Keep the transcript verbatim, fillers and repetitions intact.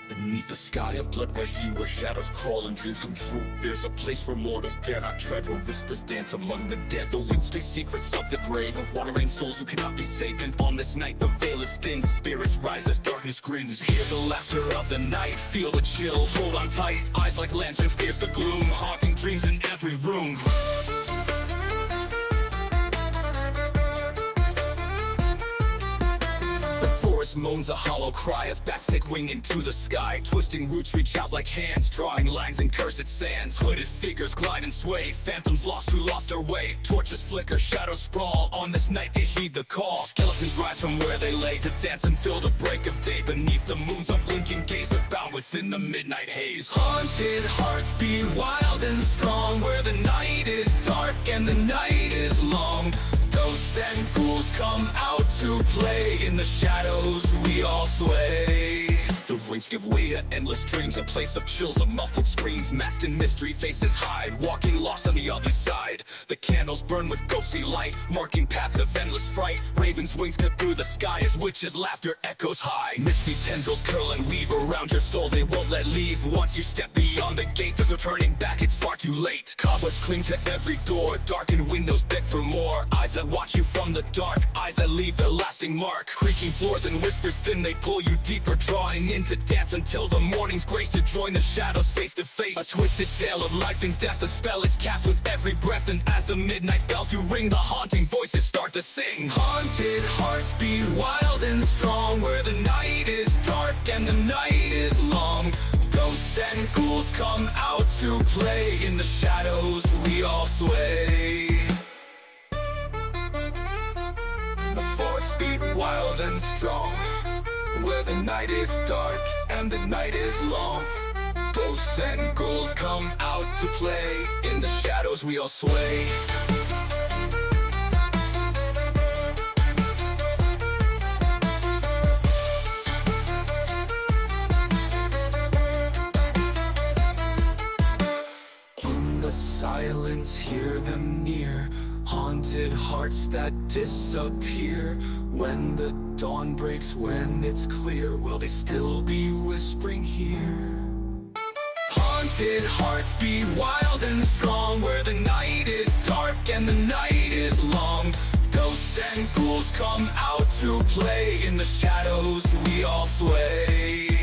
Beneath the sky of blood where he where shadows crawl and dreams come true, there's a place where mortals dare not tread, where whispers dance among the dead. The winds speak secrets of the grave, of wandering souls who cannot be saved. And on this night the veil is thin, spirits rise as darkness grins. Hear the laughter of the night, feel the chill, hold on tight. Eyes like lanterns pierce the gloom, haunting dreams in every room. Moans a hollow cry as bats take wing into the sky. Twisting roots reach out like hands, drawing lines in cursed sands. Hooded figures glide and sway, phantoms lost who lost their way. Torches flicker, shadows sprawl, on this night they heed the call. Skeletons rise from where they lay to dance until the break of day. Beneath the moon's unblinking gaze, they're bound within the midnight haze. Haunted hearts beat wild and strong, where the night is dark and the night is long. Ghosts and ghouls come out to play, in the shadows we all sway. The rings give way to endless dreams, a place of chills, of muffled screams. Masked in mystery, faces hide, walking lost on the other side. The candles burn with ghostly light, marking paths of endless fright. Ravens' wings cut through the sky as witches' laughter echoes high. Misty tendrils curl and weave around your soul, they won't let leave. Once you step beyond the gate, there's no turning back, it's far too late. Cobwebs cling to every door, darkened windows beg for more. Eyes that watch you from the dark, eyes that leave their lasting mark. Creaking floors and whispers thin, they pull you deeper, drawing in to dance until the morning's grace, to join the shadows face to face. A twisted tale of life and death, a spell is cast with every breath. And as the midnight bells do ring, the haunting voices start to sing. Haunted hearts beat wild and strong, where the night is dark and the night is long. Ghosts and ghouls come out to play, in the shadows we all sway. The forest beat wild and strong, where the night is dark and the night is long. Ghosts and ghouls come out to play, in the shadows we all sway. In the silence, hear them near, haunted hearts that disappear. When the dawn breaks, when it's clear, will they still be whispering here? Haunted hearts beat wild and strong, where the night is dark and the night is long. Ghosts and ghouls come out to play, in the shadows we all sway.